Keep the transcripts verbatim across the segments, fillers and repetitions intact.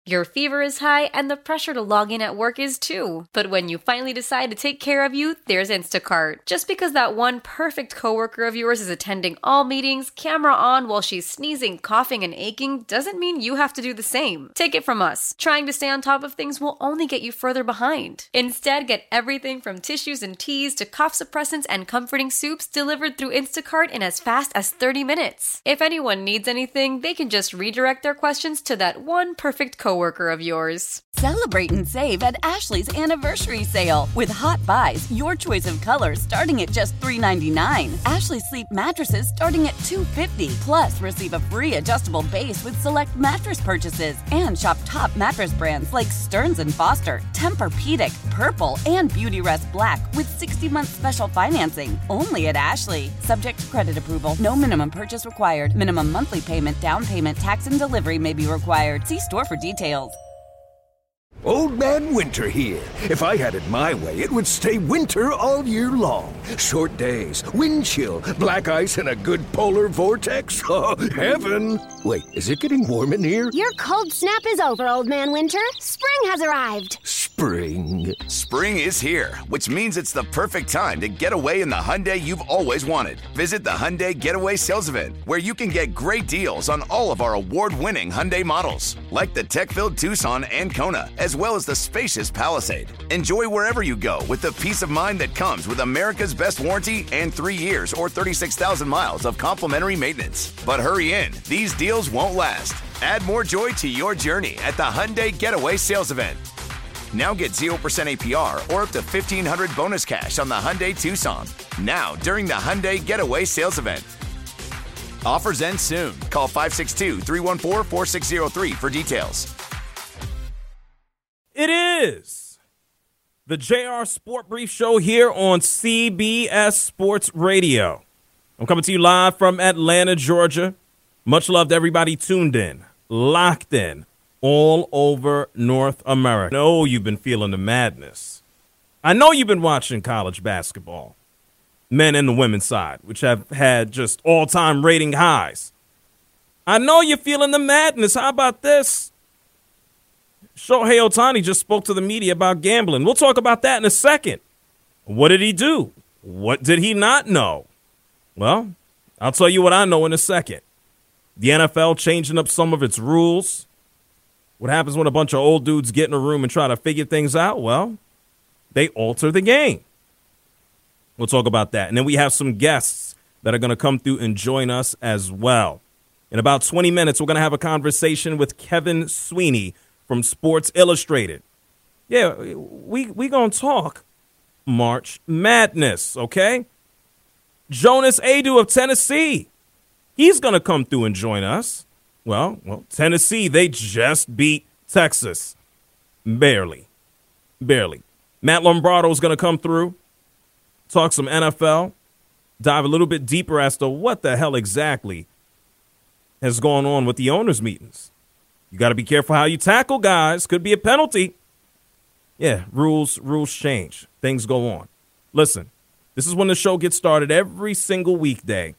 Your fever is high and the pressure to log in at work is too. But when you finally decide to take care of you, there's Instacart. Just because that one perfect coworker of yours is attending all meetings, camera on while she's sneezing, coughing, and aching, doesn't mean you have to do the same. Take it from us. Trying to stay on top of things will only get you further behind. Instead, get everything from tissues and teas to cough suppressants and comforting soups delivered through Instacart in as fast as thirty minutes. If anyone needs anything, they can just redirect their questions to that one perfect coworker. Coworker of yours. Celebrate and save at Ashley's anniversary sale. With Hot Buys, your choice of colors starting at just three ninety-nine. Ashley Sleep mattresses starting at two fifty. Plus, receive a free adjustable base with select mattress purchases. And shop top mattress brands like Stearns and Foster, Tempur-Pedic, Purple, and Beautyrest Black with sixty month special financing. Only at Ashley. Subject to credit approval. No minimum purchase required. Minimum monthly payment, down payment, tax, and delivery may be required. See store for details. Old Man Winter here. If I had it my way, it would stay winter all year long. Short days, wind chill, black ice, and a good polar vortex. Oh, heaven! Wait, is it getting warm in here? Your cold snap is over, Old Man Winter. Spring has arrived. Spring. Spring is here, which means it's the perfect time to get away in the Hyundai you've always wanted. Visit the Hyundai Getaway Sales Event, where you can get great deals on all of our award-winning Hyundai models, like the tech-filled Tucson and Kona, as well as the spacious Palisade. Enjoy wherever you go with the peace of mind that comes with America's best warranty and three years or thirty-six thousand miles of complimentary maintenance. But hurry in, these deals won't last. Add more joy to your journey at the Hyundai Getaway Sales Event. Now get zero percent A P R or up to fifteen hundred dollars bonus cash on the Hyundai Tucson. Now, during the Hyundai Getaway Sales Event. Offers end soon. Call five six two, three one four, four six zero three for details. It is the J R Sport Brief Show here on C B S Sports Radio. I'm coming to you live from Atlanta, Georgia. Much love to everybody tuned in, locked in, all over North America. I know you've been feeling the madness. I know you've been watching college basketball, men and the women's side, which have had just all-time rating highs. I know you're feeling the madness. How about this? Shohei Ohtani just spoke to the media about gambling. We'll talk about that in a second. What did he do? What did he not know? Well, I'll tell you what I know in a second. The N F L changing up some of its rules. What happens when a bunch of old dudes get in a room and try to figure things out? Well, they alter the game. We'll talk about that. And then we have some guests that are going to come through and join us as well. In about twenty minutes, we're going to have a conversation with Kevin Sweeney from Sports Illustrated. Yeah, we we going to talk March Madness, okay? Jonas Aidoo of Tennessee. He's going to come through and join us. Well, well, Tennessee, they just beat Texas. Barely. Barely. Matt Lombardo is going to come through, talk some N F L, dive a little bit deeper as to what the hell exactly has gone on with the owners' meetings. You got to be careful how you tackle guys. Could be a penalty. Yeah, rules, rules change. Things go on. Listen, this is when the show gets started every single weekday.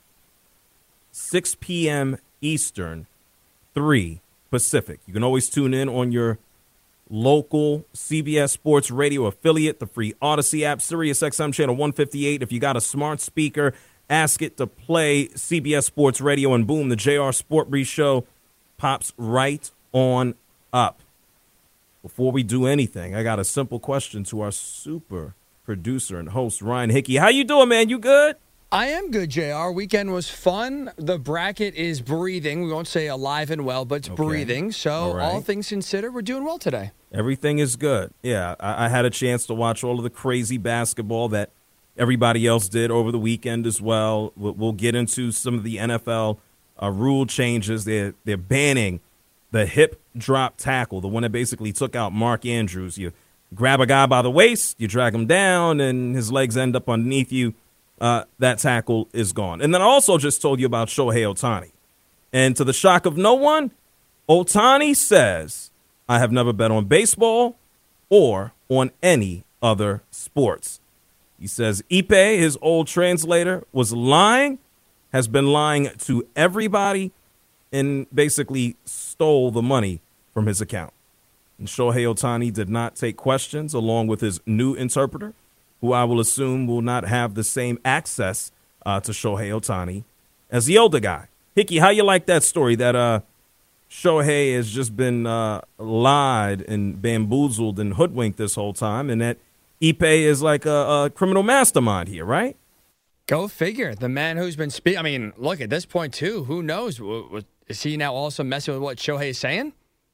six p.m. Eastern, three Pacific. You can always tune in on your local C B S Sports Radio affiliate, the free Odyssey app, Sirius X M channel one fifty-eight. If you got a smart speaker, ask it to play C B S Sports Radio, and boom, the J R Sport Brief Show pops right on up. Before we do anything, I got a simple question to our super producer and host, Ryan Hickey. How you doing, man? You good? I am good, J R. Weekend was fun. The bracket is breathing. We won't say alive and well, but it's okay. breathing. So all, right. all things considered, we're doing well today. Everything is good. Yeah, I, I had a chance to watch all of the crazy basketball that everybody else did over the weekend as well. We'll, we'll get into some of the N F L uh, rule changes. They're, they're banning the hip drop tackle, the one that basically took out Mark Andrews. You grab a guy by the waist, you drag him down, and his legs end up underneath you. Uh, that tackle is gone. And then I also just told you about Shohei Ohtani. And to the shock of no one, Ohtani says, I have never bet on baseball or on any other sports. He says Ipe, his old translator, was lying, has been lying to everybody, and basically stole the money from his account. And Shohei Ohtani did not take questions along with his new interpreter, who I will assume will not have the same access uh, to Shohei Ohtani as the older guy. Hickey, how you like that story that uh, Shohei has just been uh, lied and bamboozled and hoodwinked this whole time, and that Ippei is like a, a criminal mastermind here, right? Go figure. The man who's been speaking. I mean, look, at this point, too, who knows? Is he now also messing with what Shohei is saying?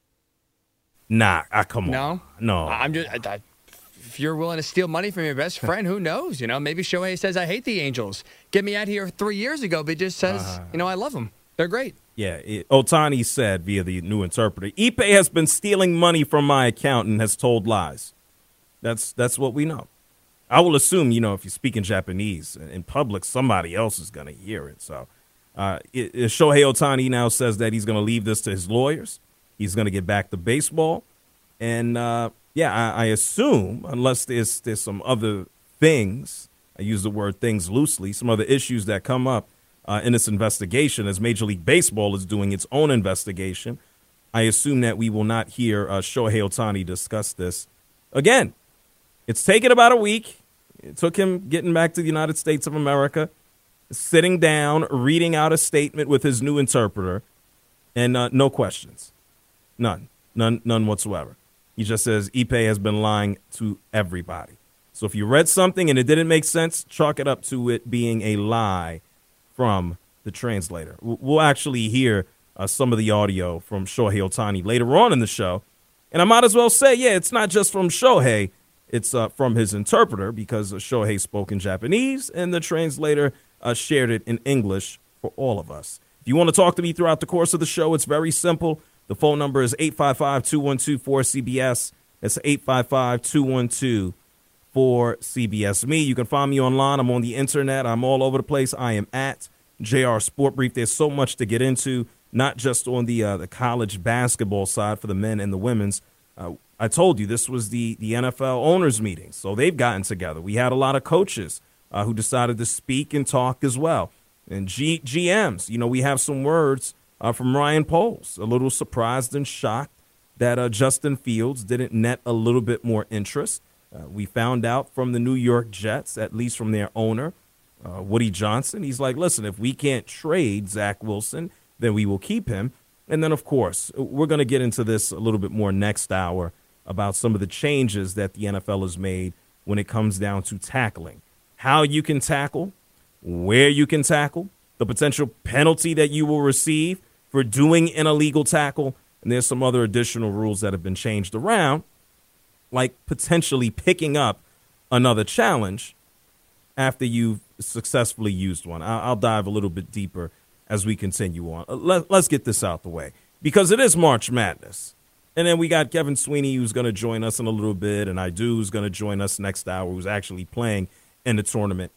Nah, uh, come on. No? No. I'm just, I, I, if you're willing to steal money from your best friend, who knows? You know, maybe Shohei says, I hate the Angels. Get me out here three years ago, but he just says, uh, you know, I love them. They're great. Yeah, it, Ohtani said via the new interpreter, Ippei has been stealing money from my account and has told lies. That's that's what we know. I will assume, you know, if you speak in Japanese in public, somebody else is going to hear it. So uh, it, it, Shohei Ohtani now says that he's going to leave this to his lawyers. He's going to get back to baseball. And, uh, yeah, I, I assume, unless there's, there's some other things, I use the word things loosely, some other issues that come up uh, in this investigation as Major League Baseball is doing its own investigation, I assume that we will not hear uh, Shohei Ohtani discuss this again. It's taken about a week. It took him getting back to the United States of America, sitting down, reading out a statement with his new interpreter, and uh, no questions. None. None none whatsoever. He just says Ippei has been lying to everybody. So if you read something and it didn't make sense, chalk it up to it being a lie from the translator. We'll actually hear uh, some of the audio from Shohei Ohtani later on in the show. And I might as well say, yeah, it's not just from Shohei. It's uh, from his interpreter because uh, Shohei spoke in Japanese and the translator uh, shared it in English for all of us. If you want to talk to me throughout the course of the show, it's very simple. The phone number is eight five five, two one two, four C B S. That's eight five five, two one two, four C B S. Me, you can find me online. I'm on the internet. I'm all over the place. I am at J R Sport Brief. There's so much to get into, not just on the uh, the college basketball side for the men and the women's. Uh, I told you this was the, the N F L owners meeting, so they've gotten together. We had a lot of coaches uh, who decided to speak and talk as well. And G- GMs, you know, we have some words uh, from Ryan Poles, a little surprised and shocked that uh, Justin Fields didn't net a little bit more interest. Uh, we found out from the New York Jets, at least from their owner, uh, Woody Johnson. He's like, listen, if we can't trade Zach Wilson, then we will keep him. And then, of course, we're going to get into this a little bit more next hour about some of the changes that the N F L has made when it comes down to tackling. How you can tackle, where you can tackle, the potential penalty that you will receive for doing an illegal tackle, and there's some other additional rules that have been changed around, like potentially picking up another challenge after you've successfully used one. I'll dive a little bit deeper as we continue on. Let's get this out the way, because it is March Madness. And then we got Kevin Sweeney, who's going to join us in a little bit, and I do, who's going to join us next hour, who's actually playing in the tournament.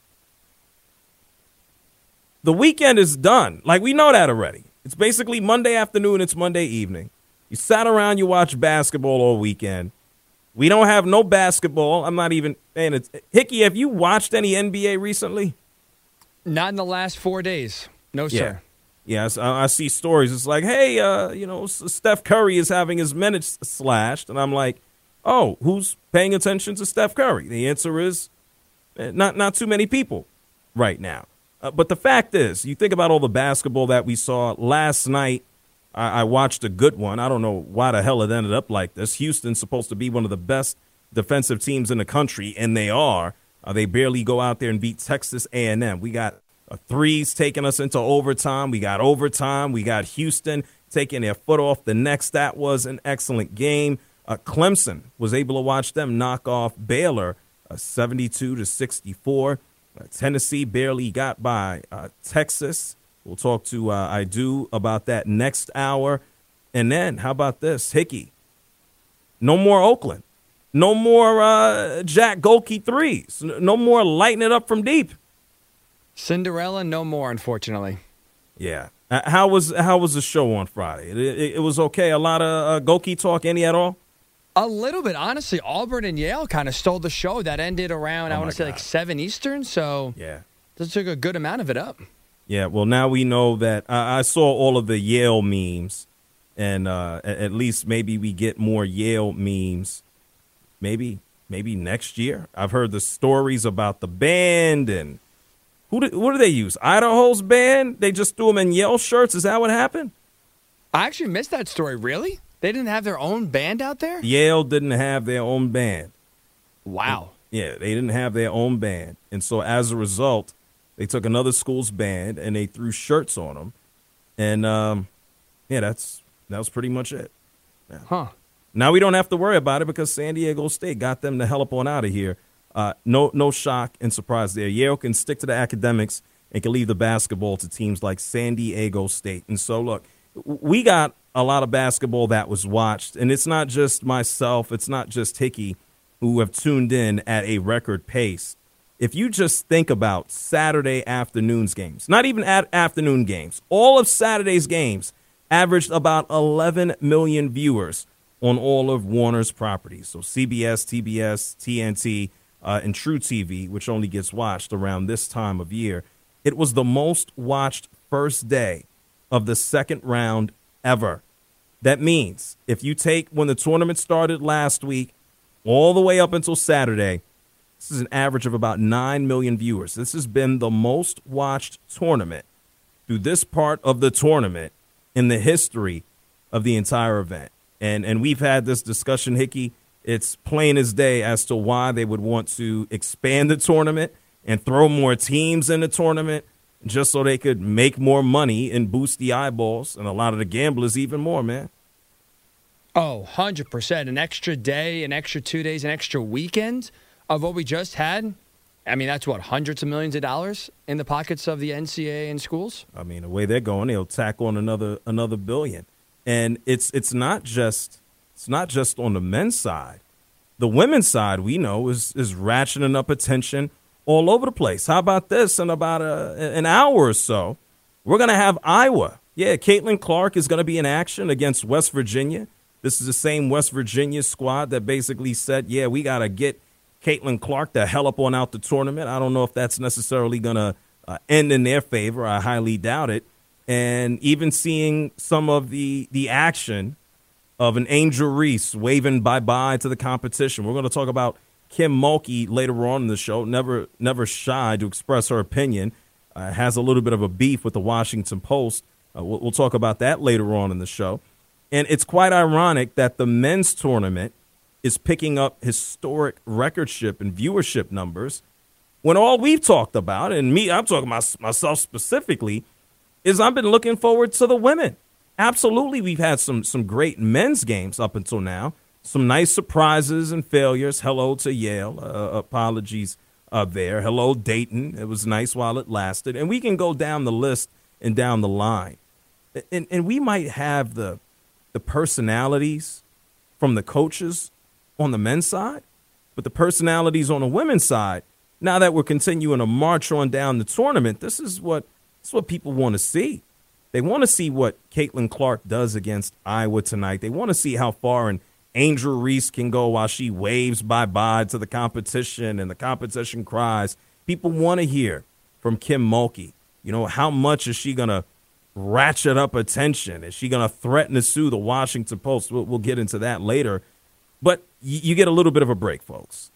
The weekend is done. Like, we know that already. It's basically Monday afternoon, it's Monday evening. You sat around, you watched basketball all weekend. We don't have no basketball. I'm not even saying it's Hickey, have you watched any N B A recently? Not in the last four days. No, sir. Yeah, yeah I, I see stories. It's like, hey, uh, you know, Steph Curry is having his minutes slashed. And I'm like, oh, who's paying attention to Steph Curry? The answer is not, not too many people right now. Uh, but the fact is, you think about all the basketball that we saw last night. I, I watched a good one. I don't know why the hell it ended up like this. Houston's supposed to be one of the best defensive teams in the country, and they are. Uh, they barely go out there and beat Texas A and M. We got uh, threes taking us into overtime. We got overtime. We got Houston taking their foot off the necks. That was an excellent game. Uh, Clemson was able to watch them knock off Baylor uh, seventy-two to sixty-four. Uh, Tennessee barely got by uh, Texas. We'll talk to uh, I do about that next hour. And then, how about this, Hickey? No more Oakland. No more uh, Jack Golke threes. No more lighting it up from deep. Cinderella, no more, unfortunately. Yeah. Uh, how was how was the show on Friday? It, it, it was okay. A lot of uh, Golke talk, any at all? A little bit, honestly. Auburn and Yale kind of stole the show. That ended around, oh I want to say, like seven Eastern. So yeah, this took a good amount of it up. Yeah, well, now we know that uh, I saw all of the Yale memes And uh, at least maybe we get more Yale memes. Maybe, maybe next year. I've heard the stories about the band and who do, what do they use? Idaho's band? They just threw them in Yale shirts. Is that what happened? I actually missed that story. Really? They didn't have their own band out there? Yale didn't have their own band. Wow. Yeah, they didn't have their own band. And so as a result, they took another school's band and they threw shirts on them. And, um, yeah, that's that was pretty much it. Yeah. Huh. Now we don't have to worry about it because San Diego State got them the hell up on out of here. Uh, no no shock and surprise there. Yale can stick to the academics and can leave the basketball to teams like San Diego State. And so, look, we got a lot of basketball that was watched. And it's not just myself. It's not just Hickey who have tuned in at a record pace. If you just think about Saturday afternoons games, not even at afternoon games, all of Saturday's games averaged about eleven million viewers on all of Warner's properties. So C B S, T B S, T N T, uh, and True T V, which only gets watched around this time of year. It was the most watched first day of the second round ever. That means if you take when the tournament started last week all the way up until Saturday, this is an average of about nine million viewers. This has been the most watched tournament through this part of the tournament in the history of the entire event. And and we've had this discussion, Hickey. It's plain as day as to why they would want to expand the tournament and throw more teams in the tournament just so they could make more money and boost the eyeballs and a lot of the gamblers even more, man. Oh, one hundred percent. An extra day, an extra two days, an extra weekend of what we just had. I mean, that's what, hundreds of millions of dollars in the pockets of the N C double A and schools? I mean, the way they're going, they'll tack on another another billion. And it's it's not just it's not just on the men's side. The women's side, we know, is is ratcheting up attention all over the place. How about this? In about a, an hour or so, we're going to have Iowa. Yeah, Caitlin Clark is going to be in action against West Virginia. This is the same West Virginia squad that basically said, yeah, we got to get Caitlin Clark the hell up on out the tournament. I don't know if that's necessarily going to uh, end in their favor. I highly doubt it. And even seeing some of the the action of an Angel Reese waving bye-bye to the competition. We're going to talk about Kim Mulkey later on in the show, never never shy to express her opinion, uh, has a little bit of a beef with the Washington Post. Uh, we'll, we'll talk about that later on in the show. And it's quite ironic that the men's tournament is picking up historic recordship and viewership numbers when all we've talked about, and me, I'm talking about myself specifically, is I've been looking forward to the women. Absolutely, we've had some some great men's games up until now. Some nice surprises and failures. Hello to Yale. Uh, apologies uh, there. Hello, Dayton. It was nice while it lasted. And we can go down the list and down the line. And, and we might have the the personalities from the coaches on the men's side, but the personalities on the women's side, now that we're continuing to march on down the tournament, this is what, this is what people want to see. They want to see what Caitlin Clark does against Iowa tonight. They want to see how far an Angel Reese can go while she waves bye-bye to the competition and the competition cries. People want to hear from Kim Mulkey. You know, how much is she going to ratchet up attention? Is she going to threaten to sue the Washington Post? We'll, we'll get into that later. But y- you get a little bit of a break, folks.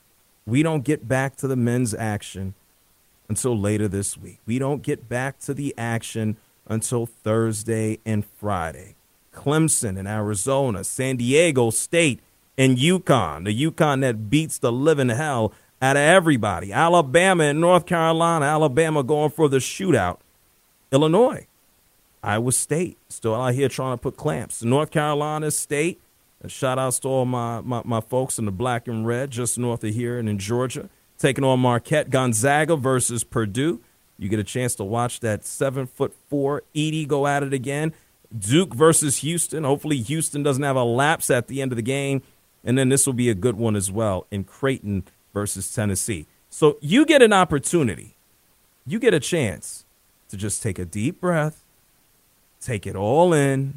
We don't get back to the men's action until later this week. We don't get back to the action until Thursday and Friday. Clemson in Arizona, San Diego State, and UConn. The UConn that beats the living hell out of everybody. Alabama and North Carolina. Alabama going for the shootout. Illinois, Iowa State, still out here trying to put clamps. North Carolina State, shout outs to all my, my, my folks in the black and red just north of here and in Georgia. Taking on Marquette. Gonzaga versus Purdue. You get a chance to watch that seven foot four Edie go at it again. Duke versus Houston. Hopefully Houston doesn't have a lapse at the end of the game. And then this will be a good one as well in Creighton versus Tennessee. So you get an opportunity. You get a chance to just take a deep breath, take it all in,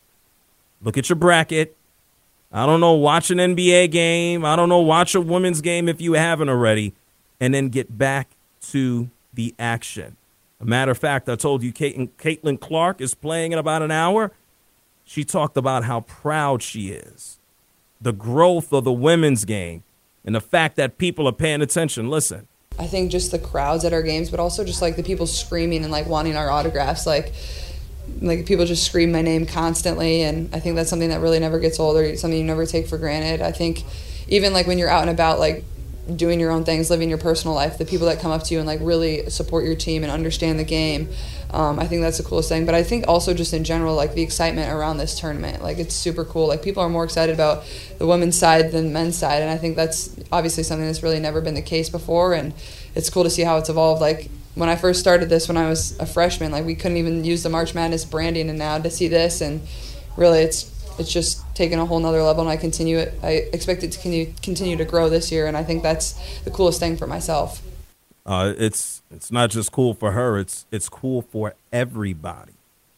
look at your bracket. I don't know, watch an N B A game. I don't know, watch a women's game if you haven't already, and then get back to the action. A matter of fact, I told you Caitlin, Caitlin Clark is playing in about an hour. She talked about how proud she is, the growth of the women's game, and the fact that people are paying attention. Listen. I think just the crowds at our games, but also just like the people screaming and like wanting our autographs, like like people just scream my name constantly, and I think that's something that really never gets old or something you never take for granted. I think even like when you're out and about, like doing your own things, living your personal life, the people that come up to you and like really support your team and understand the game, um, I think that's the coolest thing. But I think also just in general, like the excitement around this tournament, like it's super cool. Like people are more excited about the women's side than the men's side, and I think that's obviously something that's really never been the case before, and it's cool to see how it's evolved. Like when I first started this when I was a freshman, like we couldn't even use the March Madness branding, and now to see this, and really it's it's just taken a whole nother level, and I continue it. I expect it to continue, continue to grow this year, and I think that's the coolest thing for myself. Uh, it's it's not just cool for her, it's it's cool for everybody.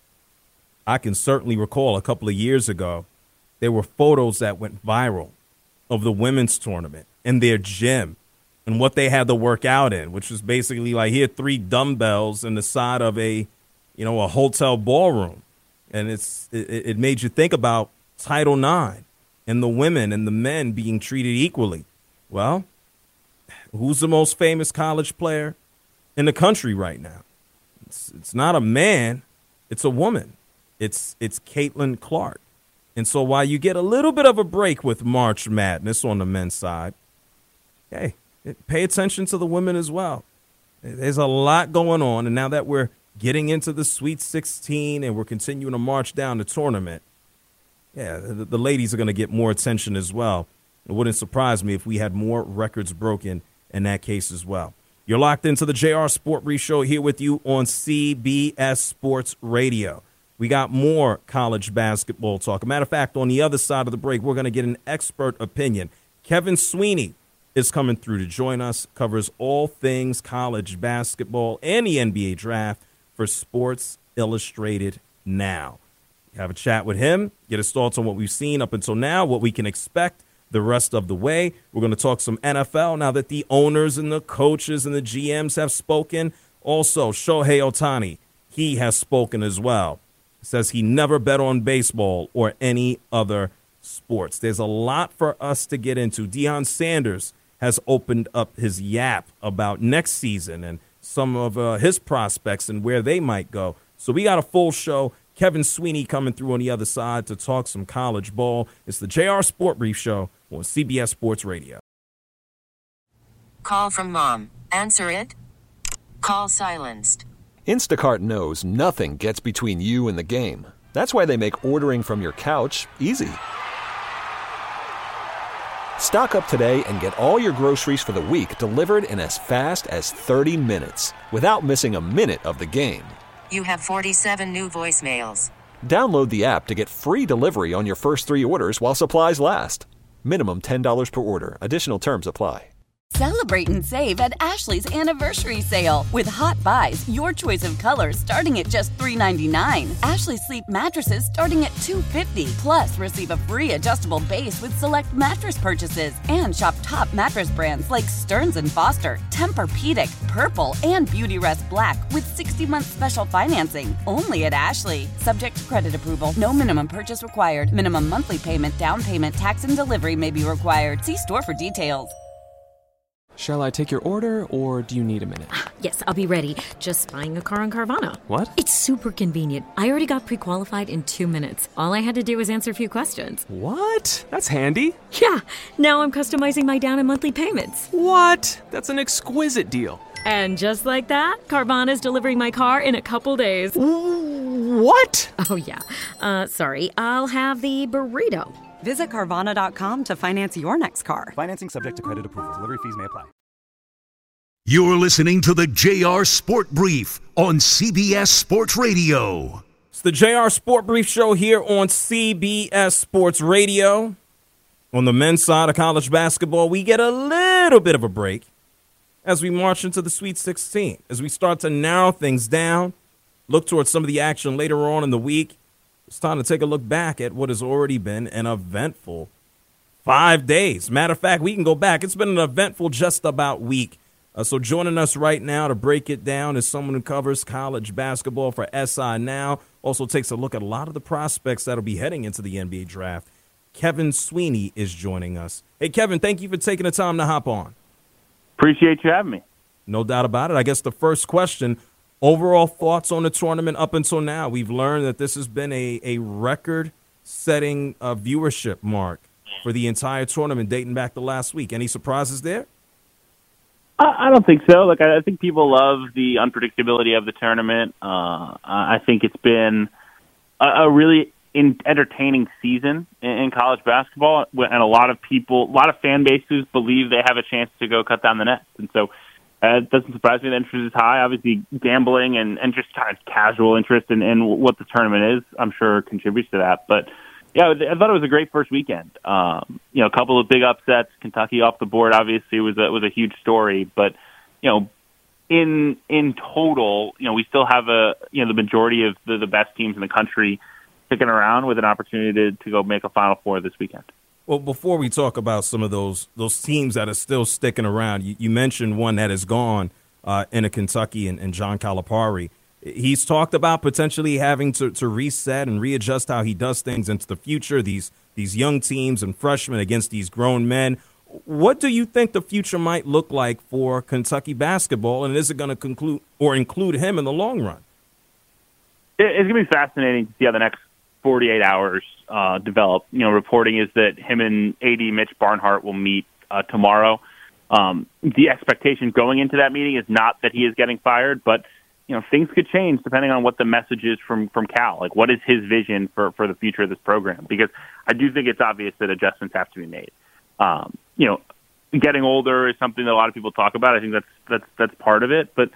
I can certainly recall a couple of years ago, there were photos that went viral of the women's tournament in their gym and what they had to work out in, which was basically like here three dumbbells in the side of a, you know, a hotel ballroom. And it's it, it made you think about Title nine and the women and the men being treated equally. Well, who's the most famous college player in the country right now? It's, it's not a man. It's a woman. It's it's Caitlin Clark. And so while you get a little bit of a break with March Madness on the men's side, hey, pay attention to the women as well. There's a lot going on. And now that we're getting into the Sweet sixteen and we're continuing to march down the tournament, yeah, the, the ladies are going to get more attention as well. It wouldn't surprise me if we had more records broken in that case as well. You're locked into the J R Sport Brief Show here with you on C B S Sports Radio. We got more college basketball talk. As a matter of fact, on the other side of the break, we're going to get an expert opinion. Kevin Sweeney is coming through to join us, covers all things college basketball and the N B A draft for Sports Illustrated Now. Have a chat with him, get his thoughts on what we've seen up until now, what we can expect the rest of the way. We're going to talk some N F L now that the owners and the coaches and the G Ms have spoken. Also, Shohei Ohtani, he has spoken as well. Says he never bet on baseball or any other sports. There's a lot for us to get into. Deion Sanders has opened up his yap about next season and some of uh, his prospects and where they might go. So we got a full show. Kevin Sweeney coming through on the other side to talk some college ball. It's the J R Sport Brief Show on C B S Sports Radio. Call from mom. Answer it. Call silenced. Instacart knows nothing gets between you and the game. That's why they make ordering from your couch easy. Stock up today and get all your groceries for the week delivered in as fast as thirty minutes without missing a minute of the game. You have forty-seven new voicemails. Download the app to get free delivery on your first three orders while supplies last. Minimum ten dollars per order. Additional terms apply. Celebrate and save at Ashley's Anniversary Sale. With Hot Buys, your choice of colors starting at just three ninety-nine. Ashley Sleep mattresses starting at two fifty. Plus, receive a free adjustable base with select mattress purchases. And shop top mattress brands like Stearns and Foster, Tempur-Pedic, Purple, and Beautyrest Black with sixty-month special financing. Only at Ashley. Subject to credit approval. No minimum purchase required. Minimum monthly payment, down payment, tax, and delivery may be required. See store for details. Shall I take your order, or do you need a minute? Yes, I'll be ready. Just buying a car on Carvana. What? It's super convenient. I already got pre-qualified in two minutes. All I had to do was answer a few questions. What? That's handy. Yeah. Now I'm customizing my down and monthly payments. What? That's an exquisite deal. And just like that, Carvana's delivering my car in a couple days. What? Oh, yeah. Uh, sorry. I'll have the burrito. Visit Carvana dot com to finance your next car. Financing subject to credit approval. Delivery fees may apply. You're listening to the J R Sport Brief on C B S Sports Radio. It's the J R Sport Brief Show here on C B S Sports Radio. On the men's side of college basketball, we get a little bit of a break as we march into the Sweet sixteen, as we start to narrow things down, look towards some of the action later on in the week. It's time to take a look back at what has already been an eventful five days. Matter of fact, we can go back. It's been an eventful just about week. Uh, so joining us right now to break it down is someone who covers college basketball for S I Now, also takes a look at a lot of the prospects that'll be heading into the N B A draft. Kevin Sweeney is joining us. Hey, Kevin, thank you for taking the time to hop on. Appreciate you having me. No doubt about it. I guess the first question, overall thoughts on the tournament up until now. We've learned that this has been a, a record-setting uh, viewership mark for the entire tournament dating back to last week. Any surprises there? I don't think so. Like, I think people love the unpredictability of the tournament. Uh, I think it's been a, a really in, entertaining season in, in college basketball, and a lot of people, a lot of fan bases believe they have a chance to go cut down the nets. And so uh, it doesn't surprise me the interest is high. Obviously, gambling and, and just kind of casual interest in, in what the tournament is, I'm sure, contributes to that. But yeah, I thought it was a great first weekend. Um, you know, a couple of big upsets. Kentucky off the board, obviously, was a, was a huge story. But, you know, in in total, you know, we still have a you know the majority of the, the best teams in the country sticking around with an opportunity to, to go make a Final Four this weekend. Well, before we talk about some of those those teams that are still sticking around, you, you mentioned one that is gone uh, in a Kentucky and, and John Calipari. He's talked about potentially having to, to reset and readjust how he does things into the future, these these young teams and freshmen against these grown men. What do you think the future might look like for Kentucky basketball, and is it going to conclude or include him in the long run? It's going to be fascinating to see how the next forty-eight hours uh, develop. You know, reporting is that him and A D Mitch Barnhart will meet uh, tomorrow. Um, the expectation going into that meeting is not that he is getting fired, but you know, things could change depending on what the message is from, from Cal. Like, what is his vision for, for the future of this program? Because I do think it's obvious that adjustments have to be made. Um, you know, getting older is something that a lot of people talk about. I think that's that's that's part of it. But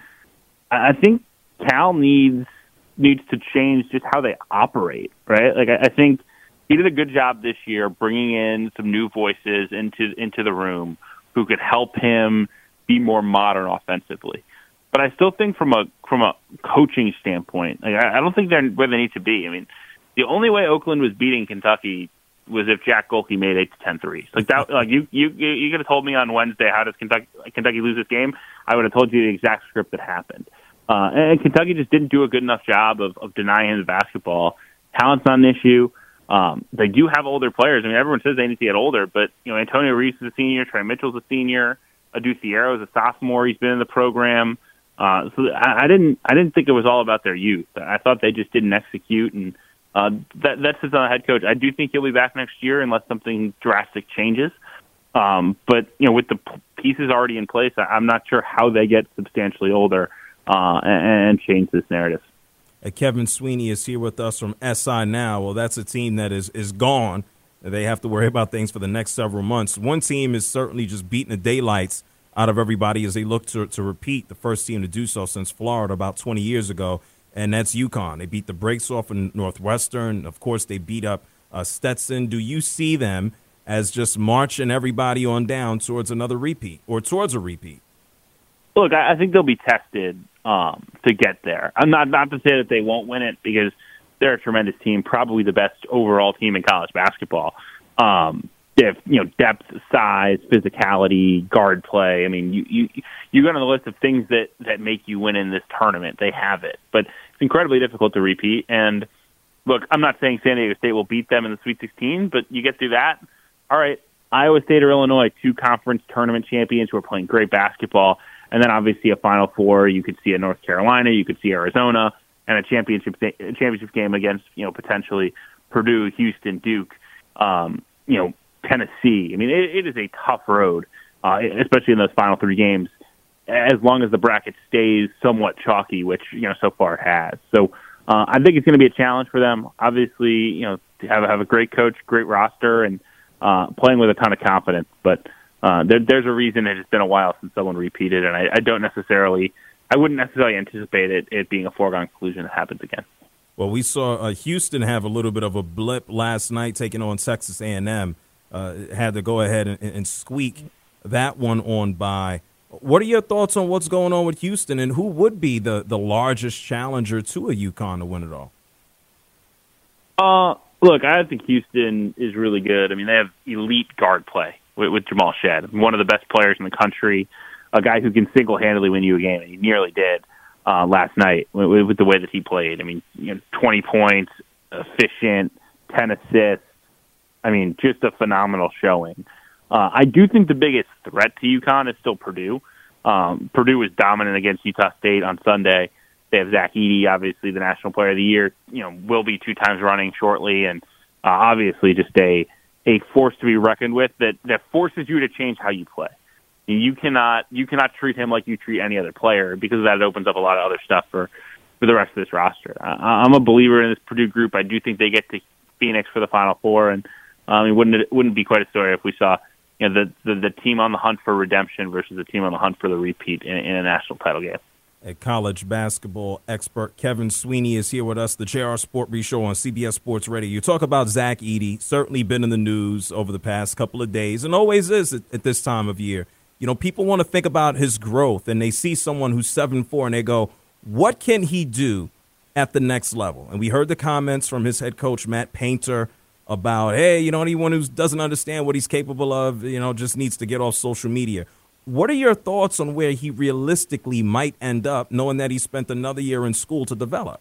I think Cal needs needs to change just how they operate, right? Like, I, I think he did a good job this year bringing in some new voices into into the room who could help him be more modern offensively. But I still think from a from a coaching standpoint, like I, I don't think they're where they need to be. I mean, the only way Oakland was beating Kentucky was if Jack Golke made eight to ten threes. Like that, like you you you could have told me on Wednesday how does Kentucky Kentucky lose this game? I would have told you the exact script that happened. Uh, and Kentucky just didn't do a good enough job of, of denying him the basketball. Talent's not an issue. Um, they do have older players. I mean, everyone says they need to get older, but you know, Antonio Reese is a senior, Trey Mitchell's a senior, Adu Thierro is a sophomore. He's been in the program. Uh, so I, I didn't, I didn't think it was all about their youth. I thought they just didn't execute, and uh, that that's just on the head coach. I do think he'll be back next year unless something drastic changes. Um, but you know, with the pieces already in place, I, I'm not sure how they get substantially older uh, and, and change this narrative. Uh, Kevin Sweeney is here with us from S I Now. Well, that's a team that is is gone. They have to worry about things for the next several months. One team is certainly just beating the daylights out of everybody as they look to to repeat the first team to do so since Florida about twenty years ago, and that's UConn. They beat the brakes off in Northwestern. Of course, they beat up uh, Stetson. Do you see them as just marching everybody on down towards another repeat or towards a repeat? Look, I think they'll be tested um, to get there. I'm not not to say that they won't win it because they're a tremendous team, probably the best overall team in college basketball. Um, They have, you know, depth, size, physicality, guard play. I mean, you you you go on the list of things that, that make you win in this tournament. They have it, but it's incredibly difficult to repeat. And look, I'm not saying San Diego State will beat them in the Sweet sixteen, but you get through that. All right, Iowa State or Illinois, two conference tournament champions who are playing great basketball, and then obviously a Final Four. You could see a North Carolina, you could see Arizona, and a championship a championship game against, you know, potentially Purdue, Houston, Duke. Um, you know. Tennessee. I mean, it, it is a tough road, uh, especially in those final three games, as long as the bracket stays somewhat chalky, which, you know, so far it has. So uh, I think it's going to be a challenge for them. Obviously, you know, to have, have a great coach, great roster, and uh, playing with a ton of confidence. But uh, there, there's a reason it has been a while since someone repeated, and I, I don't necessarily, I wouldn't necessarily anticipate it, it being a foregone conclusion that happens again. Well, we saw uh, Houston have a little bit of a blip last night taking on Texas A and M. Uh, had to go ahead and, and squeak that one on by. What are your thoughts on what's going on with Houston, and who would be the, the largest challenger to a UConn to win it all? Uh, look, I think Houston is really good. I mean, they have elite guard play with, with Jamal Shead, one of the best players in the country, a guy who can single-handedly win you a game, and he nearly did. uh, last night with, with the way that he played. I mean, you know, twenty points, efficient, ten assists. I mean, just a phenomenal showing. Uh, I do think the biggest threat to UConn is still Purdue. Um, Purdue was dominant against Utah State on Sunday. They have Zach Edey, obviously the National Player of the Year. You know, will be two times running shortly, and uh, obviously just a a force to be reckoned with that that forces you to change how you play. You cannot you cannot treat him like you treat any other player, because that opens up a lot of other stuff for, for the rest of this roster. I, I'm a believer in this Purdue group. I do think they get to Phoenix for the Final Four, and um, it wouldn't it wouldn't be quite a story if we saw you know the, the the team on the hunt for redemption versus the team on the hunt for the repeat in, in a national title game. A college basketball expert, Kevin Sweeney, is here with us, the J R Sport Brief Show on C B S Sports Radio. You talk about Zach Edey, certainly been in the news over the past couple of days, and always is at, at this time of year. You know, people want to think about his growth, and they see someone who's seven foot four, and they go, what can he do at the next level? And we heard the comments from his head coach, Matt Painter, about, hey, you know, anyone who doesn't understand what he's capable of, you know, just needs to get off social media. What are your thoughts on where he realistically might end up, knowing that he spent another year in school to develop?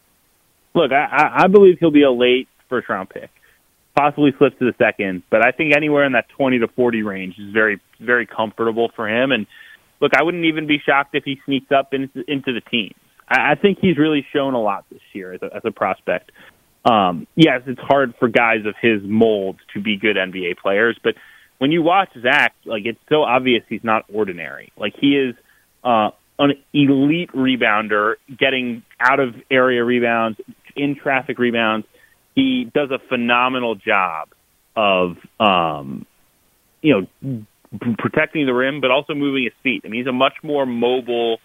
Look, I, I believe he'll be a late first-round pick, possibly slips to the second, but I think anywhere in that twenty to forty range is very, very comfortable for him. And, look, I wouldn't even be shocked if he sneaks up into, into the teams. I, I think he's really shown a lot this year as a, as a prospect. Um, yes, it's hard for guys of his mold to be good N B A players, but when you watch Zach, like, it's so obvious he's not ordinary. Like, he is uh, an elite rebounder, getting out of area rebounds, in traffic rebounds. He does a phenomenal job of, um, you know, protecting the rim, but also moving his feet. I mean, he's a much more mobile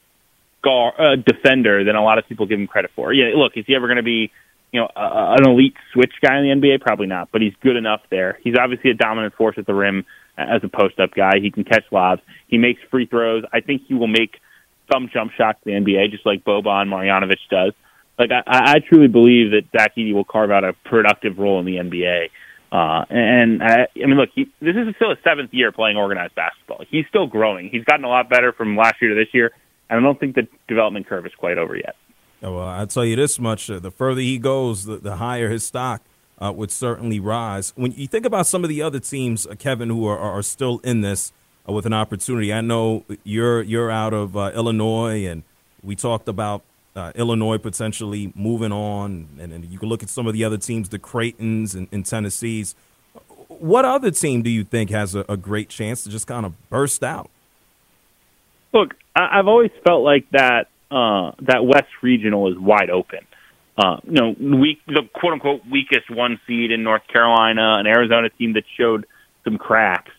guard, uh, defender than a lot of people give him credit for. Yeah, look, is he ever going to be, you know, uh, an elite switch guy in the N B A? Probably not, but he's good enough there. He's obviously a dominant force at the rim as a post-up guy. He can catch lobs. He makes free throws. I think he will make some jump shots in the N B A, just like Boban Marjanovic does. Like, I, I truly believe that Zach Edey will carve out a productive role in the N B A. Uh, and, I, I mean, look, he, this is still his seventh year playing organized basketball. He's still growing. He's gotten a lot better from last year to this year, and I don't think the development curve is quite over yet. Oh, well, I'll tell you this much. Uh, the further he goes, the, the higher his stock uh, would certainly rise. When you think about some of the other teams, uh, Kevin, who are, are still in this uh, with an opportunity, I know you're you're out of uh, Illinois, and we talked about uh, Illinois potentially moving on, and, and you can look at some of the other teams, the Creightons and, and Tennessees. What other team do you think has a, a great chance to just kind of burst out? Look, I, I've always felt like that. Uh, that West Regional is wide open. Uh, you know, weak, the quote-unquote weakest one seed in North Carolina, an Arizona team that showed some cracks.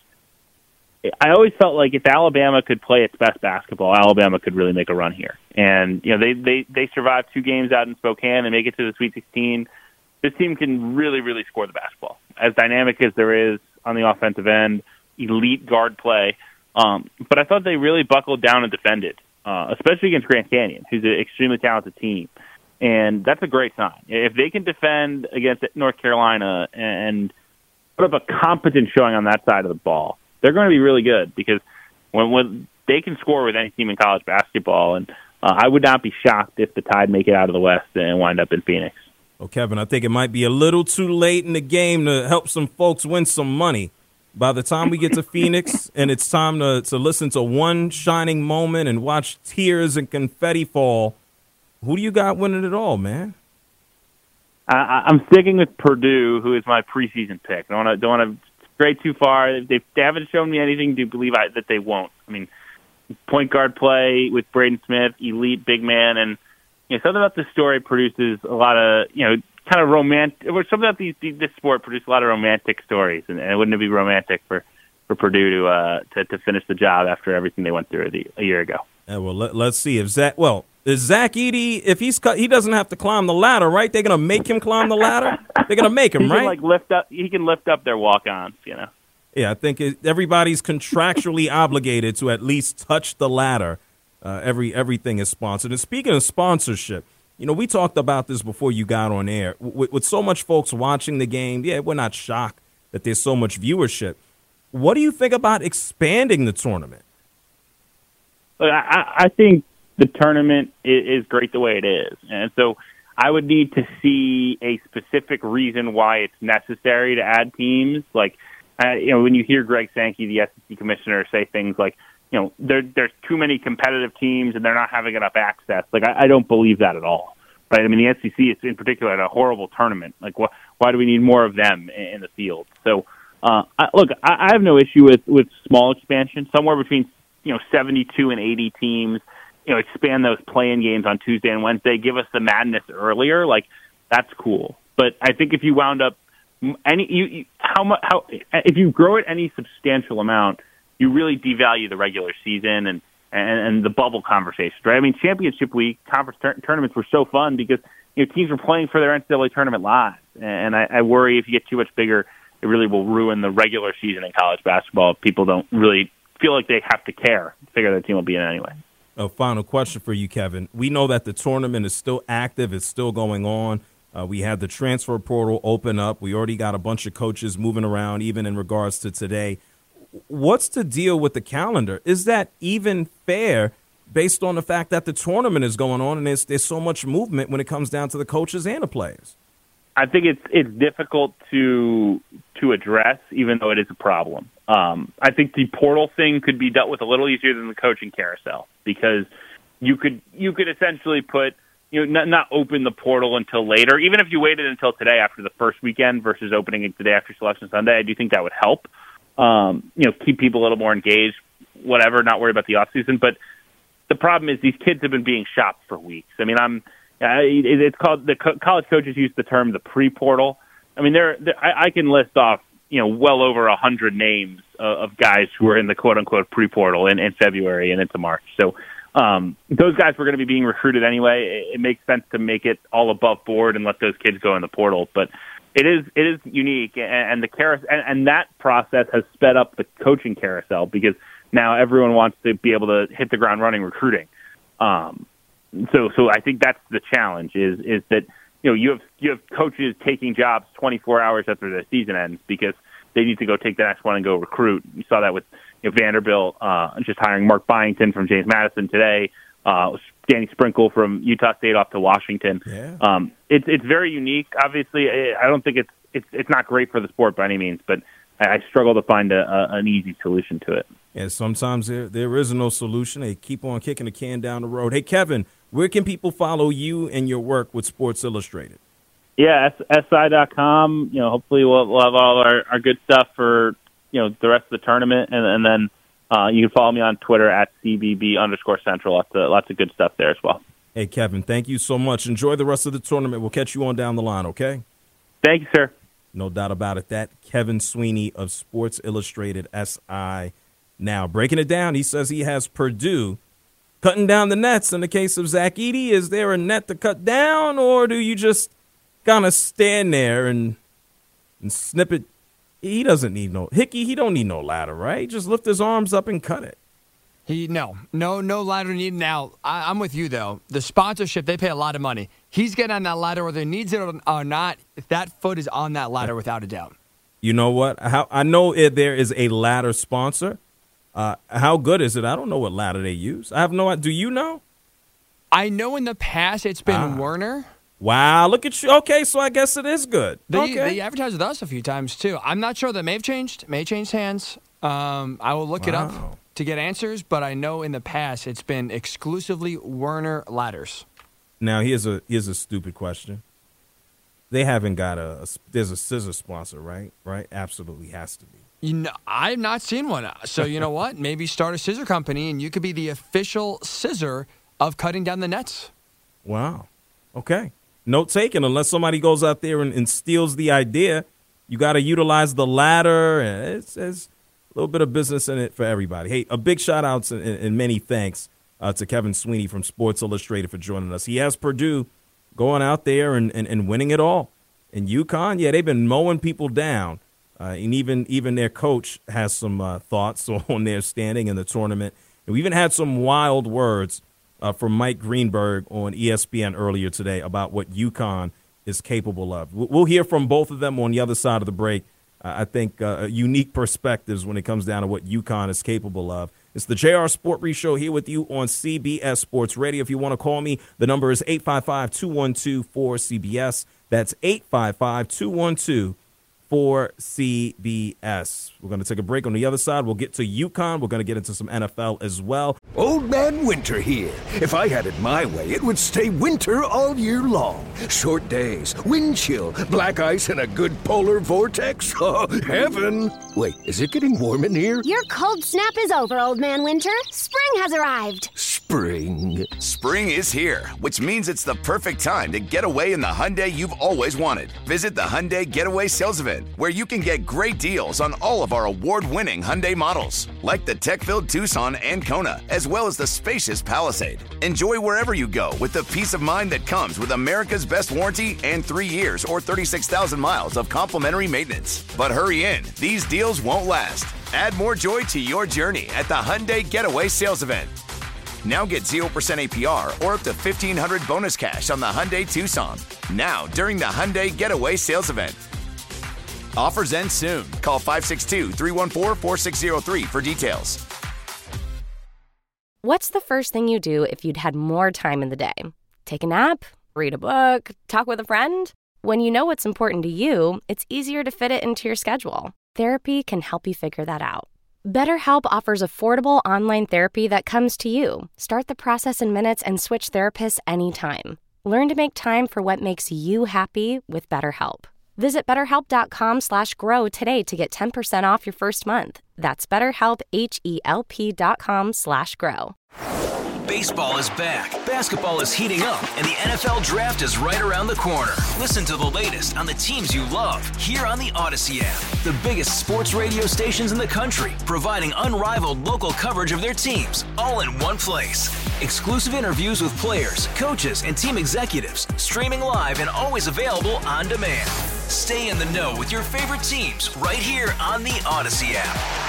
I always felt like if Alabama could play its best basketball, Alabama could really make a run here. And, you know, they, they, they survived two games out in Spokane and make it to the Sweet sixteen. This team can really, really score the basketball. As dynamic as there is on the offensive end, elite guard play. Um, but I thought they really buckled down and defended. Uh, especially against Grand Canyon, who's an extremely talented team. And that's a great sign. If they can defend against North Carolina and put up a competent showing on that side of the ball, they're going to be really good, because when, when they can score with any team in college basketball, and uh, I would not be shocked if the Tide make it out of the West and wind up in Phoenix. Well, Kevin, I think it might be a little too late in the game to help some folks win some money. By the time we get to Phoenix and it's time to, to listen to one shining moment and watch tears and confetti fall, who do you got winning it all, man? I, I'm sticking with Purdue, who is my preseason pick. I don't want to don't want to stray too far. They, they haven't shown me anything to believe I, that they won't. I mean, point guard play with Braden Smith, elite big man, and you know, something about this story produces a lot of, you know, kind of romantic, or something about these, this sport produces a lot of romantic stories, and, and wouldn't it be romantic for, for Purdue to, uh, to to finish the job after everything they went through the, a year ago? Yeah, well, let, let's see if Zach. Well, is Zach Edey? If he's cut, he doesn't have to climb the ladder, right? They're gonna make him climb the ladder. They're gonna make him, he right? Can, like lift up. He can lift up their walk-ons, you know. Yeah, I think it, everybody's contractually obligated to at least touch the ladder. Uh, every everything is sponsored. And speaking of sponsorship, you know, we talked about this before you got on air. With, with so much folks watching the game, yeah, we're not shocked that there's so much viewership. What do you think about expanding the tournament? I, I think the tournament is, is great the way it is. And so I would need to see a specific reason why it's necessary to add teams. Like, uh, you know, when you hear Greg Sankey, the S E C commissioner, say things like, you know, there, there's too many competitive teams and they're not having enough access. Like, I, I don't believe that at all. Right? I mean, the S E C is in particular a horrible tournament. Like, wh- why do we need more of them in, in the field? So, uh, I, look, I, I have no issue with, with small expansion, somewhere between, you know, seventy-two and eighty teams. You know, expand those play-in games on Tuesday and Wednesday. Give us the madness earlier. Like, that's cool. But I think if you wound up any, you, you how much, how if you grow it any substantial amount, you really devalue the regular season and. And, and the bubble conversations, right? I mean, championship week, conference tur- tournaments were so fun because, you know, teams were playing for their N C double A tournament live. And I, I worry if you get too much bigger, it really will ruin the regular season in college basketball. People don't really feel like they have to care. Figure their team will be in anyway. A final question for you, Kevin. We know that the tournament is still active. It's still going on. Uh, we had the transfer portal open up. We already got a bunch of coaches moving around, even in regards to today. What's the deal with the calendar? Is that even fair based on the fact that the tournament is going on and there's, there's so much movement when it comes down to the coaches and the players? I think it's it's difficult to to address, even though it is a problem. Um, I think the portal thing could be dealt with a little easier than the coaching carousel because you could you could essentially put you know not, not open the portal until later. Even if you waited until today after the first weekend versus opening it today after Selection Sunday, I do think that would help. Um, you know, keep people a little more engaged, whatever, not worry about the off season. But the problem is these kids have been being shopped for weeks. I mean, I'm, uh, it, it's called, the co- college coaches use the term the pre-portal. I mean, there, I, I can list off, you know, well over a hundred names of, of guys who are in the quote unquote pre-portal in, in February and into March. So, um, those guys were going to be being recruited anyway. It, it makes sense to make it all above board and let those kids go in the portal. But It is it is unique, and, and the carousel, and, and that process has sped up the coaching carousel because now everyone wants to be able to hit the ground running recruiting. Um, so so I think that's the challenge is is that you know you have you have coaches taking jobs twenty-four hours after the season ends because they need to go take the next one and go recruit. You saw that with you know, Vanderbilt uh, just hiring Mark Byington from James Madison today. Uh, Danny Sprinkle from Utah State off to Washington. Yeah. Um, it's it's very unique. Obviously, I don't think it's it's it's not great for the sport by any means, but I, I struggle to find a, a, an easy solution to it. Yeah, sometimes there there is no solution. They keep on kicking the can down the road. Hey, Kevin, where can people follow you and your work with Sports Illustrated? Yeah, S I dot com. You know, hopefully we'll, we'll have all our, our good stuff for you know the rest of the tournament, and, and then. Uh, you can follow me on Twitter at C B B underscore central. Lots of, lots of good stuff there as well. Hey, Kevin, thank you so much. Enjoy the rest of the tournament. We'll catch you on down the line, okay? Thank you, sir. No doubt about it. That Kevin Sweeney of Sports Illustrated S I. Now, breaking it down, he says he has Purdue cutting down the nets. In the case of Zach Edey, is there a net to cut down, or do you just kind of stand there and and snip it? He doesn't need no Hickey. He don't need no ladder, right? Just lift his arms up and cut it. He no, no, no ladder needed. Now I, I'm with you though. The sponsorship, they pay a lot of money. He's getting on that ladder whether he needs it or not. If that foot is on that ladder, without a doubt. You know what? How I know if there is a ladder sponsor. Uh, how good is it? I don't know what ladder they use. I have no idea. Do you know? I know in the past it's been ah. Werner. Wow, look at you. Okay, so I guess it is good. They, okay. they advertised with us a few times, too. I'm not sure. That may have changed. May have changed hands. Um, I will look wow. it up to get answers, but I know in the past it's been exclusively Werner ladders. Now, here's a here's a stupid question. They haven't got a, a – there's a scissor sponsor, right? Right? Absolutely has to be. You know, I've not seen one. So you know what? Maybe start a scissor company, and you could be the official scissor of cutting down the nets. Wow. Okay. Note taken. Unless somebody goes out there and, and steals the idea, you got to utilize the ladder. And it's, it's a little bit of business in it for everybody. Hey, a big shout out and, and many thanks uh, to Kevin Sweeney from Sports Illustrated for joining us. He has Purdue going out there and, and, and winning it all. And UConn, yeah, they've been mowing people down. Uh, and even even their coach has some uh, thoughts on their standing in the tournament. And we even had some wild words uh, from Mike Greenberg on E S P N earlier today about what UConn is capable of. We'll hear from both of them on the other side of the break. uh, I think, uh, unique perspectives when it comes down to what UConn is capable of. It's the J R Sport Brief Show here with you on C B S Sports Radio. If you want to call me, the number is eight five five, two one two, four C B S. That's eight five five, two one two, four C B S. We're going to take a break. On the other side, we'll get to UConn. We're going to get into some N F L as well. Old Man Winter here. If I had it my way, it would stay winter all year long. Short days, wind chill, black ice, and a good polar vortex. Oh, heaven. Wait, is it getting warm in here? Your cold snap is over, Old Man Winter. Spring has arrived. Spring. Spring is here, which means it's the perfect time to get away in the Hyundai you've always wanted. Visit the Hyundai Getaway Sales Event, where you can get great deals on all of our award-winning Hyundai models, like the tech-filled Tucson and Kona, as well as the spacious Palisade. Enjoy wherever you go with the peace of mind that comes with America's best warranty and three years or thirty-six thousand miles of complimentary maintenance. But hurry in, these deals won't last. Add more joy to your journey at the Hyundai Getaway Sales Event. Now get zero percent A P R or up to fifteen hundred dollars bonus cash on the Hyundai Tucson. Now, during the Hyundai Getaway Sales Event. Offers end soon. Call five six two, three one four, four six zero three for details. What's the first thing you do if you'd had more time in the day? Take a nap? Read a book? Talk with a friend? When you know what's important to you, it's easier to fit it into your schedule. Therapy can help you figure that out. BetterHelp offers affordable online therapy that comes to you. Start the process in minutes and switch therapists anytime. Learn to make time for what makes you happy with BetterHelp. Visit betterhelp.com slash grow today to get ten percent off your first month. That's betterhelp, H-E-L-P dot com slash grow. Baseball is back, basketball is heating up, and the N F L Draft is right around the corner. Listen to the latest on the teams you love here on the Odyssey app. The biggest sports radio stations in the country, providing unrivaled local coverage of their teams, all in one place. Exclusive interviews with players, coaches, and team executives, streaming live and always available on demand. Stay in the know with your favorite teams right here on the Odyssey app.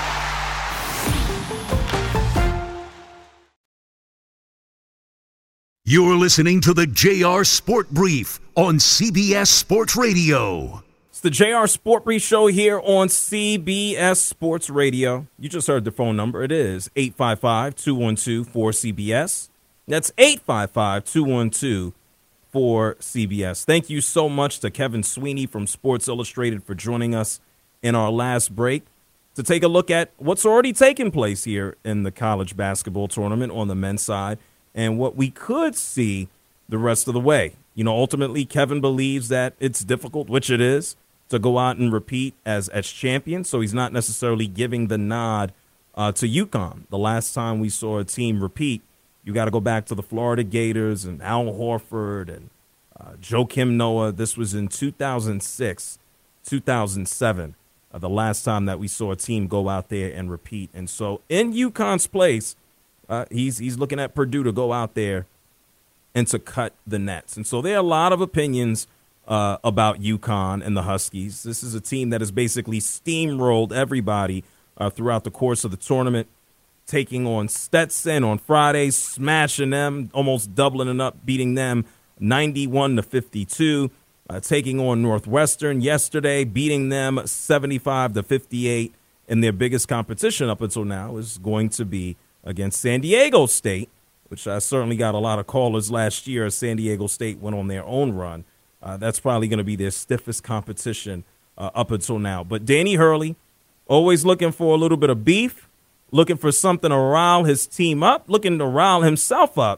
You're listening to the J R Sport Brief on C B S Sports Radio. It's the J R Sport Brief Show here on C B S Sports Radio. You just heard the phone number. It is eight five five, two one two, four C B S. That's eight five five, two one two, four C B S. Thank you so much to Kevin Sweeney from Sports Illustrated for joining us in our last break to take a look at what's already taken place here in the college basketball tournament on the men's side, and what we could see the rest of the way. You know, ultimately, Kevin believes that it's difficult, which it is, to go out and repeat as as champions, so he's not necessarily giving the nod uh, to UConn. The last time we saw a team repeat, you got to go back to the Florida Gators and Al Horford and uh, Joakim Noah. This was in two thousand six, two thousand seven, uh, the last time that we saw a team go out there and repeat. And so in UConn's place, Uh, he's he's looking at Purdue to go out there and to cut the nets. And so there are a lot of opinions uh, about UConn and the Huskies. This is a team that has basically steamrolled everybody uh, throughout the course of the tournament, taking on Stetson on Friday, smashing them, almost doubling it up, beating them ninety-one to fifty-two, uh, taking on Northwestern yesterday, beating them seventy-five to fifty-eight. And their biggest competition up until now is going to be against San Diego State, which I certainly got a lot of callers last year as San Diego State went on their own run. Uh, that's probably going to be their stiffest competition uh, up until now. But Danny Hurley, always looking for a little bit of beef, looking for something to rile his team up, looking to rile himself up.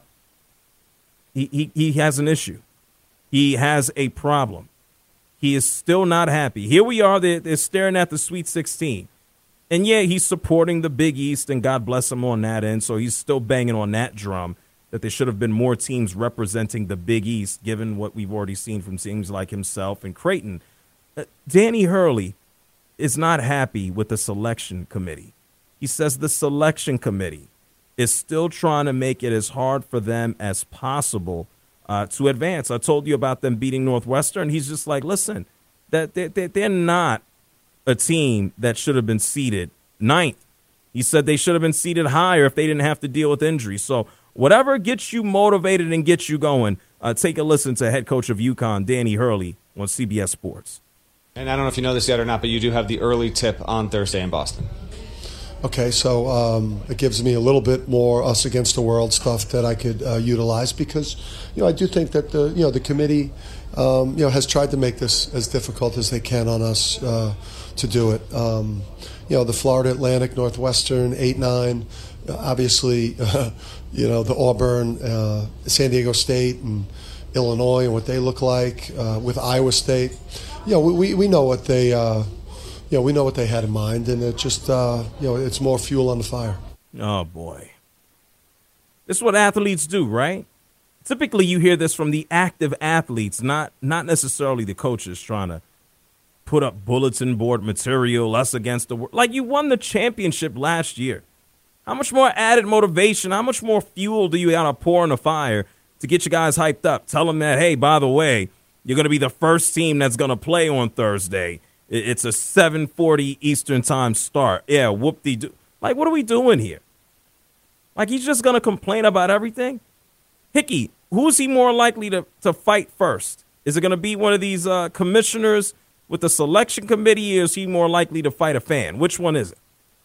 He, he, he has an issue. He has a problem. He is still not happy. Here we are, they're, they're staring at the Sweet sixteen. And, yeah, he's supporting the Big East, and God bless him on that end. So he's still banging on that drum that there should have been more teams representing the Big East, given what we've already seen from teams like himself and Creighton. Uh, Danny Hurley is not happy with the selection committee. He says the selection committee is still trying to make it as hard for them as possible uh, to advance. I told you about them beating Northwestern. He's just like, listen, that they're, they're not a team that should have been seeded ninth. He said they should have been seeded higher if they didn't have to deal with injuries. So whatever gets you motivated and gets you going, uh, take a listen to head coach of UConn, Danny Hurley, on C B S Sports. And I don't know if you know this yet or not, but you do have the early tip on Thursday in Boston. Okay, so um, it gives me a little bit more us against the world stuff that I could uh, utilize because, you know, I do think that the, you know, the committee, um, you know, has tried to make this as difficult as they can on us uh, to do it. Um, you know, the Florida Atlantic, Northwestern, eight nine, obviously, uh, you know, the Auburn, uh, San Diego State, and Illinois and what they look like uh, with Iowa State. You know, we, we know what they, uh, you know, we know what they had in mind, and it just, uh, you know, it's more fuel on the fire. Oh boy, this is what athletes do, right? Typically, you hear this from the active athletes, not not necessarily the coaches trying to put up bulletin board material, us against the world. Like, you won the championship last year. How much more added motivation? How much more fuel do you got to pour in the fire to get you guys hyped up? Tell them that, hey, by the way, you're going to be the first team that's going to play on Thursday. It's a seven forty Eastern time start. Yeah, whoop-de-doo. Like, what are we doing here? Like, he's just going to complain about everything? Hickey, who's he more likely to, to fight first? Is it going to be one of these uh, commissioners with the selection committee, or is he more likely to fight a fan? Which one is it?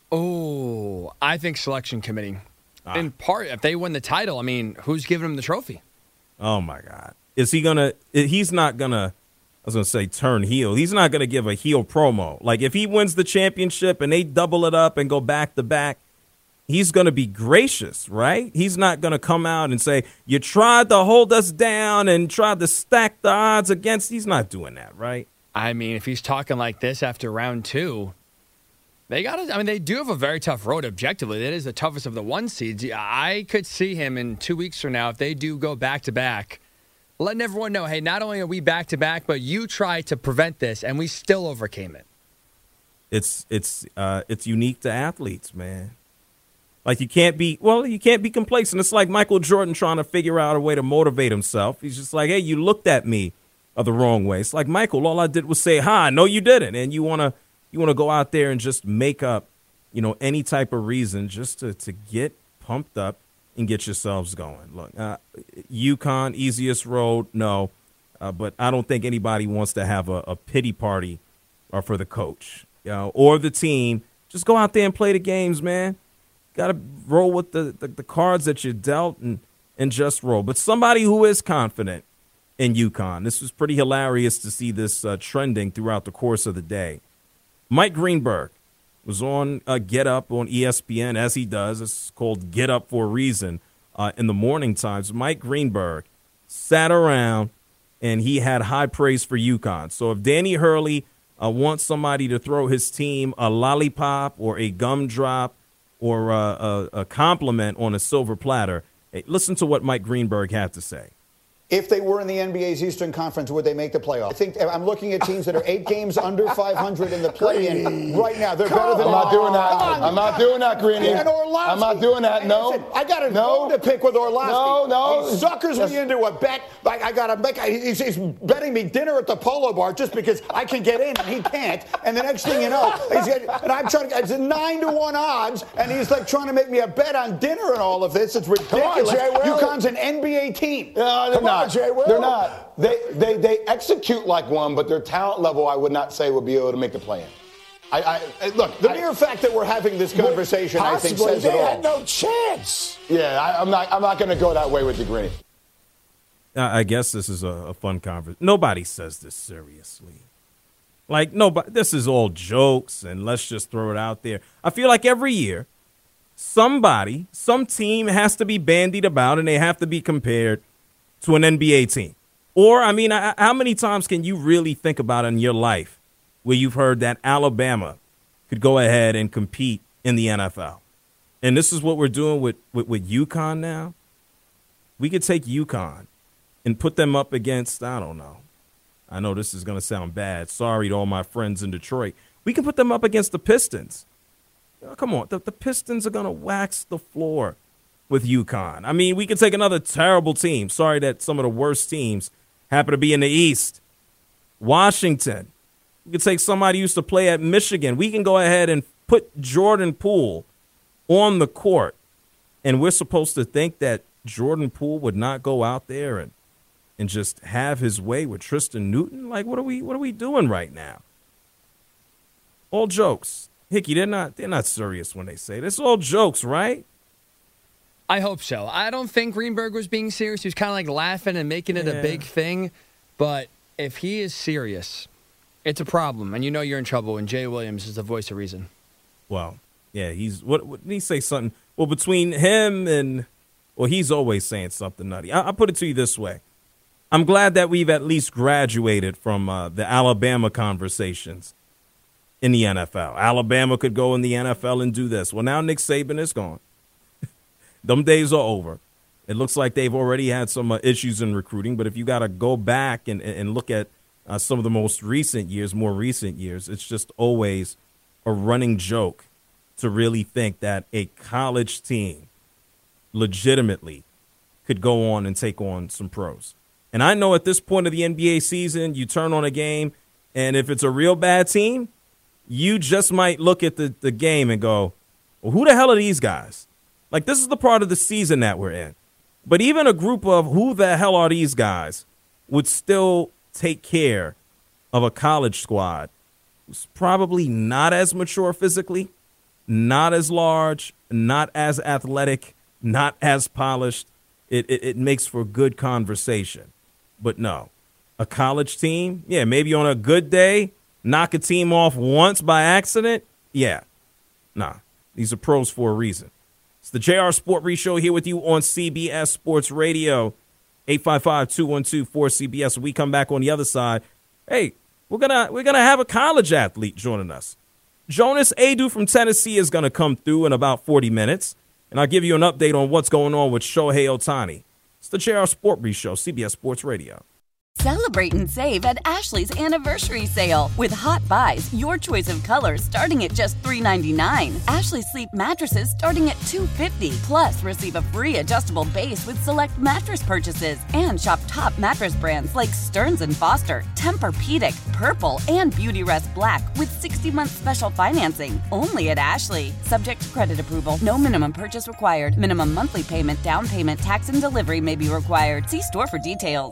Oh, I think selection committee. Ah. In part, if they win the title, I mean, who's giving him the trophy? Oh, my God. Is he going to – he's not going to – I was going to say turn heel. He's not going to give a heel promo. Like, if he wins the championship and they double it up and go back to back, he's going to be gracious, right? He's not going to come out and say, you tried to hold us down and tried to stack the odds against. He's not doing that, right? I mean, if he's talking like this after round two, they got to, I mean, they do have a very tough road objectively. That is the toughest of the one seeds. I could see him in two weeks from now, if they do go back to back, letting everyone know, hey, not only are we back to back, but you tried to prevent this, and we still overcame it. It's it's uh, it's unique to athletes, man. Like, you can't be well, you can't be complacent. It's like Michael Jordan trying to figure out a way to motivate himself. He's just like, hey, you looked at me uh, the wrong way. It's like, Michael, all I did was say hi. No, you didn't, and you wanna you wanna go out there and just make up, you know, any type of reason just to to get pumped up and get yourselves going. Look, uh, UConn, easiest road, no. Uh, but I don't think anybody wants to have a, a pity party uh, for the coach, you know, or the team. Just go out there and play the games, man. Got to roll with the, the, the cards that you're dealt and, and just roll. But somebody who is confident in UConn, this was pretty hilarious to see this uh, trending throughout the course of the day. Mike Greenberg was on uh, Get Up on E S P N, as he does. It's called Get Up for a reason uh, in the morning times. Mike Greenberg sat around, and he had high praise for UConn. So if Danny Hurley uh, wants somebody to throw his team a lollipop or a gumdrop or uh, a, a compliment on a silver platter, hey, listen to what Mike Greenberg had to say. If they were in the N B A's Eastern Conference, would they make the playoff? I think I'm looking at teams that are eight games under five hundred in the play-in right now. They're Come better than. I'm not doing that. I'm not doing that, Greeny. And Orlovsky. I'm not doing that. No. Listen, I got a no. bone to pick with Orlovsky. No, no. He suckers me into a bet. Like I got to make. He's, he's betting me dinner at the Polo Bar just because I can get in and he can't. And the next thing you know, he's getting, and I'm trying to. It's a nine to one odds, and he's like trying to make me a bet on dinner and all of this. It's ridiculous. Come on, Jay Will. UConn's an N B A team. No, they're Come not. on, Jay Will. They're not. They, they they execute like one, but their talent level, I would not say, would be able to make the play-in. I, I look. The I, mere fact that we're having this conversation, I think, says they it all. They had no chance. Yeah, I, I'm not. I'm not going to go that way with the Greeny. I guess this is a, a fun conversation. Nobody says this seriously. Like nobody. This is all jokes, and let's just throw it out there. I feel like every year, somebody, some team has to be bandied about, and they have to be compared to an N B A team. Or, I mean, I, how many times can you really think about in your life where you've heard that Alabama could go ahead and compete in the N F L? And this is what we're doing with, with, with UConn now. We could take UConn and put them up against, I don't know. I know this is going to sound bad. Sorry to all my friends in Detroit. We can put them up against the Pistons. Oh, come on. The, the Pistons are going to wax the floor with UConn. I mean, we could take another terrible team. Sorry that some of the worst teams happen to be in the East. Washington. We could take somebody who used to play at Michigan. We can go ahead and put Jordan Poole on the court. And we're supposed to think that Jordan Poole would not go out there and, and just have his way with Tristan Newton? Like, what are we what are we doing right now? all jokes. Hickey, they're not they're not serious when they say this. All jokes, right? I hope so. I don't think Greenberg was being serious. He was kind of like laughing and making it Yeah. a big thing. But if he is serious, it's a problem. And you know you're in trouble when Jay Williams is the voice of reason. Well, yeah, he's what, what did he say something? Well, between him and well, he's always saying something nutty. I, I'll put it to you this way. I'm glad that we've at least graduated from uh, the Alabama conversations in the N F L. Alabama could go in the N F L and do this. Well, now Nick Saban is gone. Them days are over. It looks like they've already had some uh, issues in recruiting, but if you got to go back and, and look at uh, some of the most recent years, more recent years, it's just always a running joke to really think that a college team legitimately could go on and take on some pros. And I know at this point of the N B A season, you turn on a game, and if it's a real bad team, you just might look at the, the game and go, well, who the hell are these guys? Like, this is the part of the season that we're in. But even a group of who the hell are these guys would still take care of a college squad who's probably not as mature physically, not as large, not as athletic, not as polished. It, it, it makes for good conversation. But no, a college team, yeah, maybe on a good day, knock a team off once by accident. Yeah, nah, these are pros for a reason. It's the J R Sport Brief Show here with you on C B S Sports Radio, eight five five, two one two, four C B S. When we come back on the other side, hey, we're gonna we're gonna have a college athlete joining us. Jonas Aidoo from Tennessee is gonna come through in about forty minutes, and I'll give you an update on what's going on with Shohei Ohtani. It's the J R Sport Brief Show, C B S Sports Radio. Celebrate and save at Ashley's Anniversary Sale. With Hot Buys, your choice of colors starting at just three ninety-nine. Ashley Sleep mattresses starting at two fifty. Plus, receive a free adjustable base with select mattress purchases. And shop top mattress brands like Stearns and Foster, Tempur-Pedic, Purple, and Beautyrest Black with sixty-month special financing. Only at Ashley. Subject to credit approval. No minimum purchase required. Minimum monthly payment, down payment, tax, and delivery may be required. See store for details.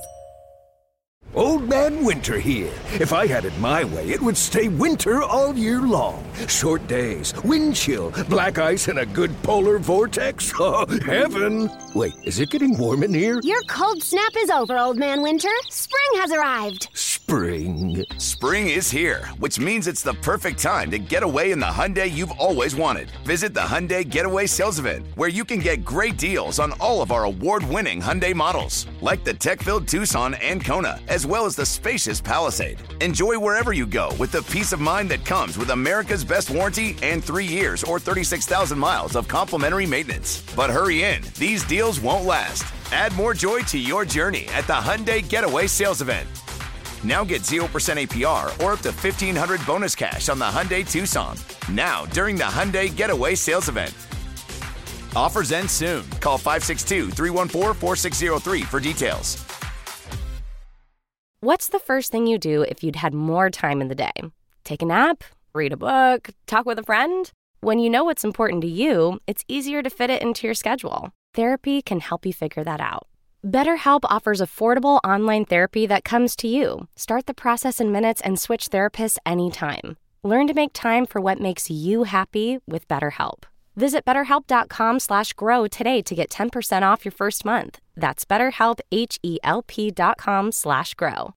Old Man Winter here. If I had it my way, it would stay winter all year long. Short days, wind chill, black ice, and a good polar vortex. Oh, heaven! Wait, is it getting warm in here? Your cold snap is over, Old Man Winter. Spring has arrived. Spring. Spring is here, which means it's the perfect time to get away in the Hyundai you've always wanted. Visit the Hyundai Getaway Sales Event, where you can get great deals on all of our award-winning Hyundai models, like the tech-filled Tucson and Kona, as well as the spacious Palisade. Enjoy wherever you go with the peace of mind that comes with America's best warranty and three years or thirty-six thousand miles of complimentary maintenance. But hurry in, these deals won't last. Add more joy to your journey at the Hyundai Getaway Sales Event. Now get zero percent A P R or up to fifteen hundred dollars bonus cash on the Hyundai Tucson. Now, during the Hyundai Getaway Sales Event. Offers end soon. Call five six two, three one four, four six zero three for details. What's the first thing you do if you'd had more time in the day? Take a nap? Read a book? Talk with a friend? When you know what's important to you, it's easier to fit it into your schedule. Therapy can help you figure that out. BetterHelp offers affordable online therapy that comes to you. Start the process in minutes and switch therapists anytime. Learn to make time for what makes you happy with BetterHelp. Visit betterhelp.com slash grow today to get ten percent off your first month. That's betterhelp, H E L P dot com slash grow.